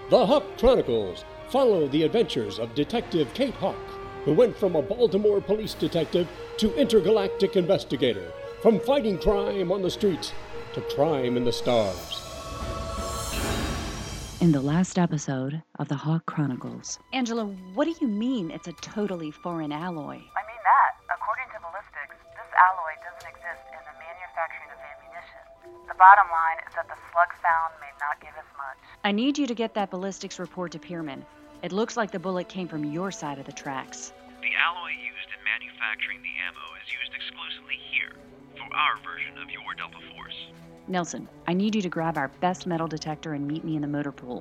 The Hawk Chronicles follow the adventures of Detective Kate Hawk, who went from a Baltimore police detective to intergalactic investigator, from fighting crime on the streets to crime in the stars. In the last episode of the Hawk Chronicles. Angela, what do you mean it's a totally foreign alloy? I mean that, according to ballistics, this alloy doesn't exist in the manufacturing of ammunition. The bottom line is that the slug found may not give us much. I need you to get that ballistics report to Pierman. It looks like the bullet came from your side of the tracks. The alloy used in manufacturing the ammo is used exclusively here, for our version of your Delta Force. Nelson, I need you to grab our best metal detector and meet me in the motor pool.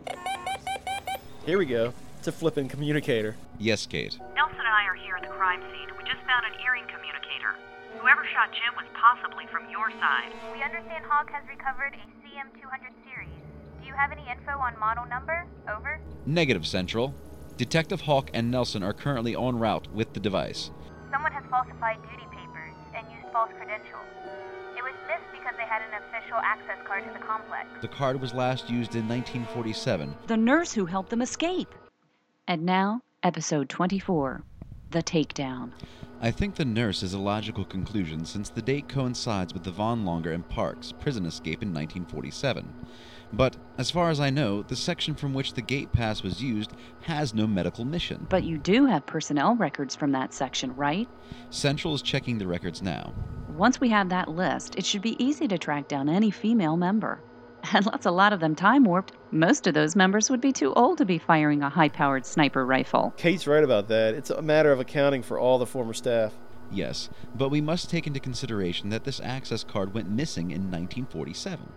Here we go. It's a flippin' communicator. Yes, Kate. Nelson and I are here at the crime scene. We just found an earring communicator. Whoever shot Jim was possibly from your side. We understand Hawk has recovered a CM200 series. Do you have any info on model number? Over. Negative, Central. Detective Hawk and Nelson are currently en route with the device. Someone has falsified duty papers and used false credentials. It was missed because they had an official access card to the complex. The card was last used in 1947. The nurse who helped them escape. And now, episode 24, The Takedown. I think the nurse is a logical conclusion since the date coincides with the Von Longer and Parks prison escape in 1947. But, as far as I know, the section from which the gate pass was used has no medical mission. But you do have personnel records from that section, right? Central is checking the records now. Once we have that list, it should be easy to track down any female member. Unless a lot of them time-warped, most of those members would be too old to be firing a high-powered sniper rifle. Kate's right about that. It's a matter of accounting for all the former staff. Yes, but we must take into consideration that this access card went missing in 1947.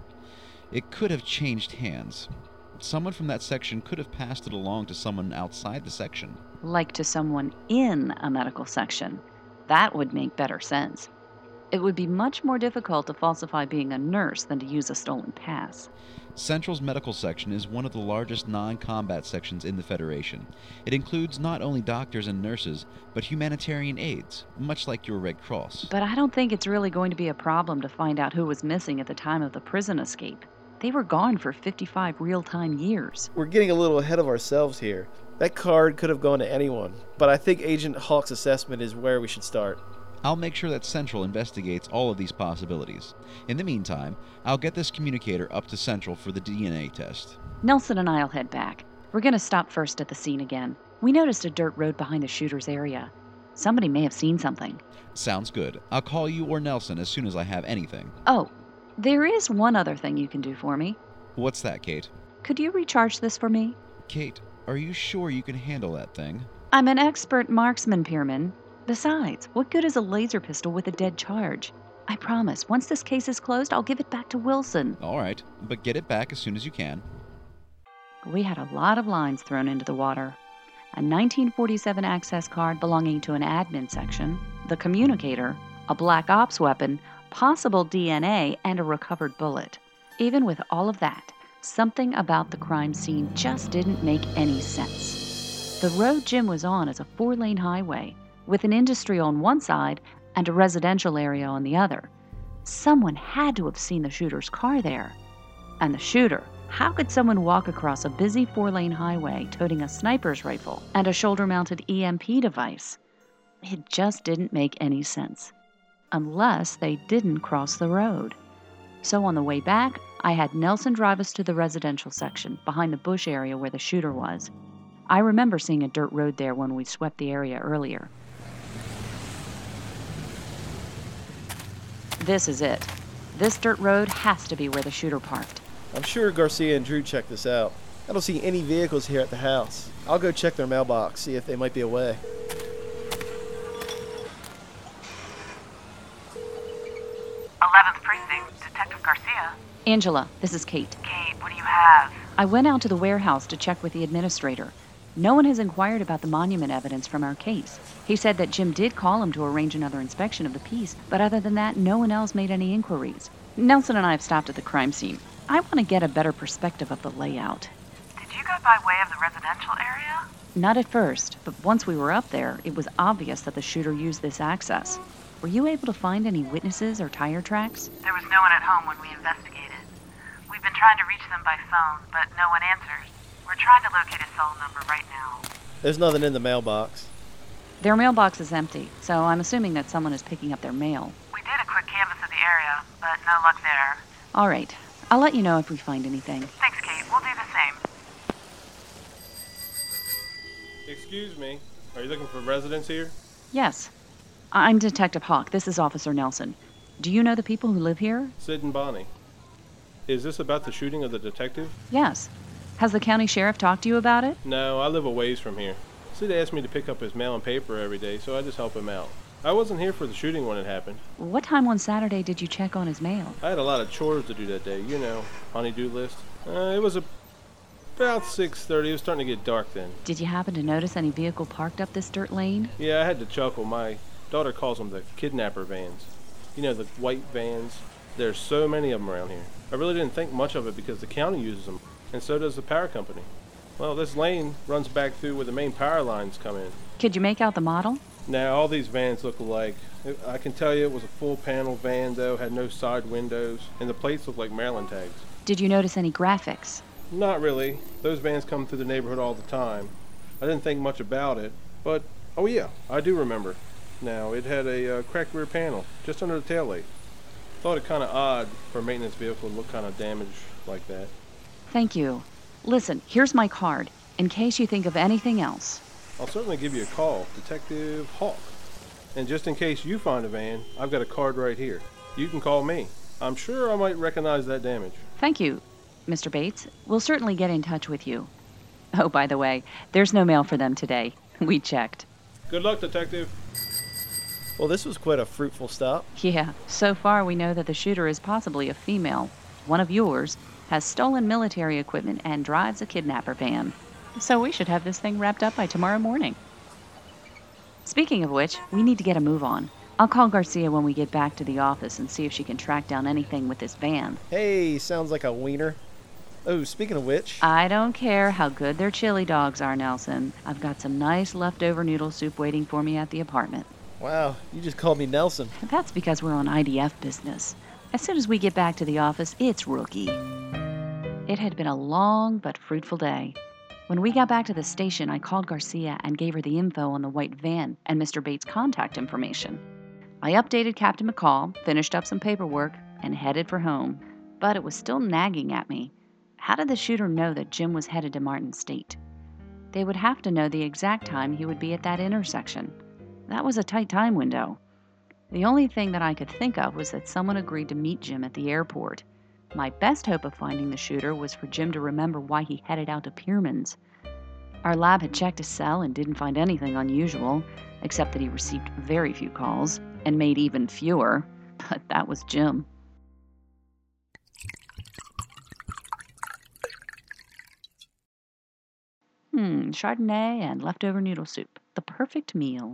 It could have changed hands. Someone from that section could have passed it along to someone outside the section. Like to someone in a medical section. That would make better sense. It would be much more difficult to falsify being a nurse than to use a stolen pass. Central's medical section is one of the largest non-combat sections in the Federation. It includes not only doctors and nurses, but humanitarian aides, much like your Red Cross. But I don't think it's really going to be a problem to find out who was missing at the time of the prison escape. They were gone for 55 real-time years. We're getting a little ahead of ourselves here. That card could have gone to anyone, but I think Agent Hawk's assessment is where we should start. I'll make sure that Central investigates all of these possibilities. In the meantime, I'll get this communicator up to Central for the DNA test. Nelson and I'll head back. We're going to stop first at the scene again. We noticed a dirt road behind the shooter's area. Somebody may have seen something. Sounds good. I'll call you or Nelson as soon as I have anything. Oh, there is one other thing you can do for me. What's that, Kate? Could you recharge this for me? Kate, are you sure you can handle that thing? I'm an expert marksman, Pierman. Besides, what good is a laser pistol with a dead charge? I promise, once this case is closed, I'll give it back to Wilson. All right, but get it back as soon as you can. We had a lot of lines thrown into the water. A 1947 access card belonging to an admin section, the communicator, a black ops weapon, possible DNA, and a recovered bullet. Even with all of that, something about the crime scene just didn't make any sense. The road Jim was on is a 4-lane highway, with an industry on one side and a residential area on the other. Someone had to have seen the shooter's car there. And the shooter, how could someone walk across a busy 4-lane highway toting a sniper's rifle and a shoulder-mounted EMP device? It just didn't make any sense. Unless they didn't cross the road. So on the way back, I had Nelson drive us to the residential section, behind the bush area where the shooter was. I remember seeing a dirt road there when we swept the area earlier. This is it. This dirt road has to be where the shooter parked. I'm sure Garcia and Drew checked this out. I don't see any vehicles here at the house. I'll go check their mailbox, see if they might be away. 11th Precinct, Detective Garcia. Angela, this is Kate. Kate, what do you have? I went out to the warehouse to check with the administrator. No one has inquired about the monument evidence from our case. He said that Jim did call him to arrange another inspection of the piece, but other than that, no one else made any inquiries. Nelson and I have stopped at the crime scene. I want to get a better perspective of the layout. Did you go by way of the residential area? Not at first, but once we were up there, it was obvious that the shooter used this access. Were you able to find any witnesses or tire tracks? There was no one at home when we investigated. We've been trying to reach them by phone, but no one answers. We're trying to locate his cell number right now. There's nothing in the mailbox. Their mailbox is empty, so I'm assuming that someone is picking up their mail. We did a quick canvass of the area, but no luck there. All right. I'll let you know if we find anything. Thanks, Kate. We'll do the same. Excuse me. Are you looking for residents here? Yes. I'm Detective Hawk. This is Officer Nelson. Do you know the people who live here? Sid and Bonnie. Is this about the shooting of the detective? Yes. Has the county sheriff talked to you about it? No, I live a ways from here. Sid asked me to pick up his mail and paper every day, so I just help him out. I wasn't here for the shooting when it happened. What time on Saturday did you check on his mail? I had a lot of chores to do that day, you know, honey-do list. It was about 6:30. It was starting to get dark then. Did you happen to notice any vehicle parked up this dirt lane? Yeah, I had to chuckle. My daughter calls them the kidnapper vans. You know, the white vans. There's so many of them around here. I really didn't think much of it because the county uses them, and so does the power company. Well, this lane runs back through where the main power lines come in. Could you make out the model? Now, all these vans look alike. I can tell you it was a full panel van, though, had no side windows, and the plates look like Maryland tags. Did you notice any graphics? Not really. Those vans come through the neighborhood all the time. I didn't think much about it, but, oh yeah, I do remember. Now, it had a cracked rear panel, just under the taillight. Thought it kind of odd for a maintenance vehicle to look kind of damaged like that. Thank you. Listen, here's my card, in case you think of anything else. I'll certainly give you a call, Detective Hawk. And just in case you find a van, I've got a card right here. You can call me. I'm sure I might recognize that damage. Thank you, Mr. Bates. We'll certainly get in touch with you. Oh, by the way, there's no mail for them today. We checked. Good luck, Detective. Well, this was quite a fruitful stop. Yeah, so far we know that the shooter is possibly a female. One of yours has stolen military equipment and drives a kidnapper van. So we should have this thing wrapped up by tomorrow morning. Speaking of which, we need to get a move on. I'll call Garcia when we get back to the office and see if she can track down anything with this van. Hey, sounds like a wiener. Oh, speaking of which... I don't care how good their chili dogs are, Nelson. I've got some nice leftover noodle soup waiting for me at the apartment. Wow, you just called me Nelson. That's because we're on IDF business. As soon as we get back to the office, it's rookie. It had been a long but fruitful day. When we got back to the station, I called Garcia and gave her the info on the white van and Mr. Bates' contact information. I updated Captain McCall, finished up some paperwork, and headed for home. But it was still nagging at me. How did the shooter know that Jim was headed to Martin State? They would have to know the exact time he would be at that intersection. That was a tight time window. The only thing that I could think of was that someone agreed to meet Jim at the airport. My best hope of finding the shooter was for Jim to remember why he headed out to Pierman's. Our lab had checked his cell and didn't find anything unusual, except that he received very few calls and made even fewer. But that was Jim. Chardonnay and leftover noodle soup. The perfect meal.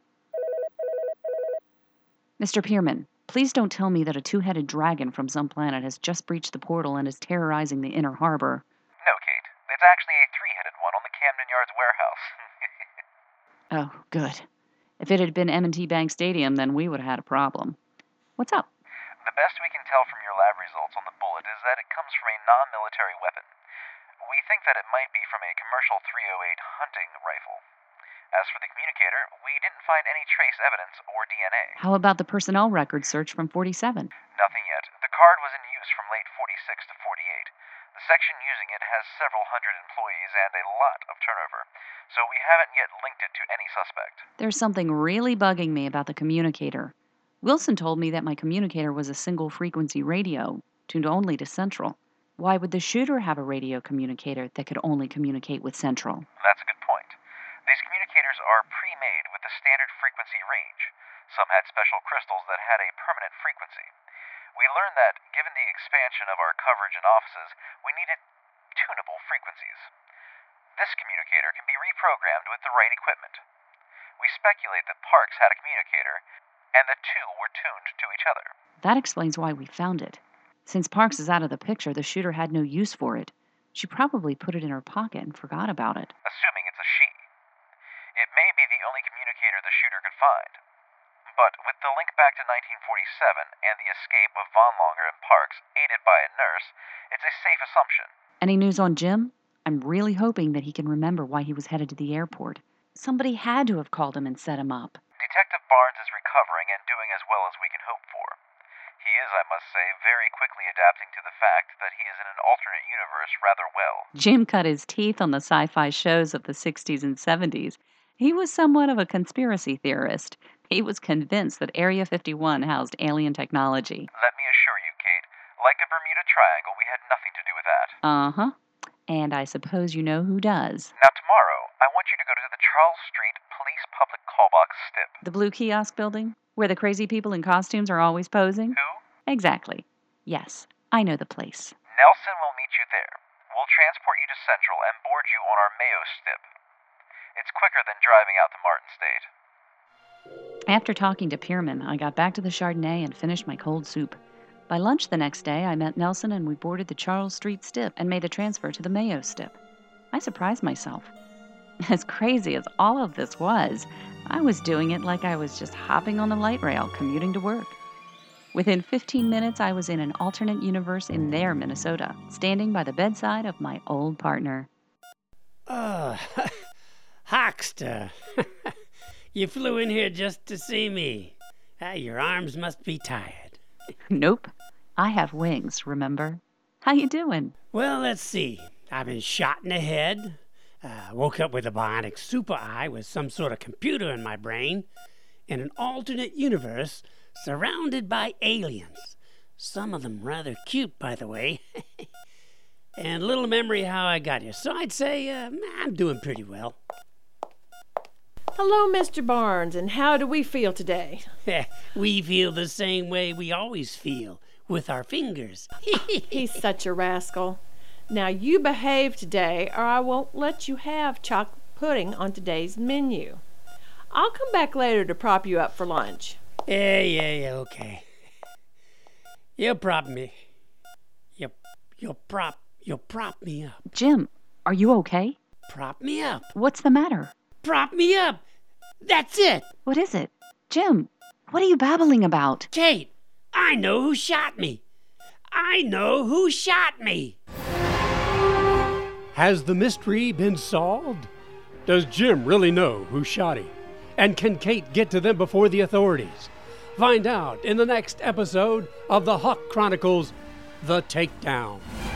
Mr. Pierman, please don't tell me that a two-headed dragon from some planet has just breached the portal and is terrorizing the inner harbor. No, Kate. It's actually a three-headed one on the Camden Yards warehouse. Oh, good. If it had been M&T Bank Stadium, then we would have had a problem. What's up? The best we can tell from your lab results on the bullet is that it comes from a non-military weapon. We think that it might be from a commercial .308 hunting rifle. As for the communicator, we didn't find any trace evidence or DNA. How about the personnel record search from 47? Nothing yet. The card was in use from late 46 to 48. The section using it has several hundred employees and a lot of turnover, so we haven't yet linked it to any suspect. There's something really bugging me about the communicator. Wilson told me that my communicator was a single-frequency radio, tuned only to Central. Why would the shooter have a radio communicator that could only communicate with Central? That's a good point. These communicators are pre-made with the standard frequency range. Some had special crystals that had a permanent frequency. We learned that, given the expansion of our coverage and offices, we needed tunable frequencies. This communicator can be reprogrammed with the right equipment. We speculate that Parks had a communicator, and the two were tuned to each other. That explains why we found it. Since Parks is out of the picture, the shooter had no use for it. She probably put it in her pocket and forgot about it. Assuming it's a she. It may be the only communicator the shooter could find. But with the link back to 1947 and the escape of Von Longer and Parks, aided by a nurse, it's a safe assumption. Any news on Jim? I'm really hoping that he can remember why he was headed to the airport. Somebody had to have called him and set him up. Detective Barnes is recovering and doing as well as we can hope for. He is, I must say, very quickly adapting to the fact that he is in an alternate universe rather well. Jim cut his teeth on the sci-fi shows of the 60s and 70s. He was somewhat of a conspiracy theorist. He was convinced that Area 51 housed alien technology. Let me assure you, Kate, like the Bermuda Triangle, we had nothing to do with that. Uh-huh. And I suppose you know who does. Now tomorrow, I want you to go to the Charles Street Police Public Callbox STIP. The blue kiosk building? Where the crazy people in costumes are always posing? Who? Exactly. Yes, I know the place. Nelson will meet you there. We'll transport you to Central and board you on our Mayo STIP. It's quicker than driving out to Martin State. After talking to Pierman, I got back to the Chardonnay and finished my cold soup. By lunch the next day, I met Nelson and we boarded the Charles Street STIP and made the transfer to the Mayo STIP. I surprised myself. As crazy as all of this was, I was doing it like I was just hopping on the light rail commuting to work. Within 15 minutes, I was in an alternate universe in their Minnesota, standing by the bedside of my old partner. Hoxter. You flew in here just to see me. Your arms must be tired. Nope. I have wings, remember? How you doing? Well, let's see. I've been shot in the head. Woke up with a bionic super eye with some sort of computer in my brain. In an alternate universe surrounded by aliens. Some of them rather cute, by the way. And little memory how I got here. So I'd say I'm doing pretty well. Hello, Mr. Barnes, and how do we feel today? We feel the same way we always feel, with our fingers. He's such a rascal. Now you behave today, or I won't let you have chocolate pudding on today's menu. I'll come back later to prop you up for lunch. Yeah, okay. You'll prop me. You'll prop me up. Jim, are you okay? Prop me up. What's the matter? Prop me up. That's it. What is it? Jim, what are you babbling about? Kate, I know who shot me. I know who shot me. Has the mystery been solved? Does Jim really know who shot him? And can Kate get to them before the authorities? Find out in the next episode of the Hawk Chronicles, The Takedown.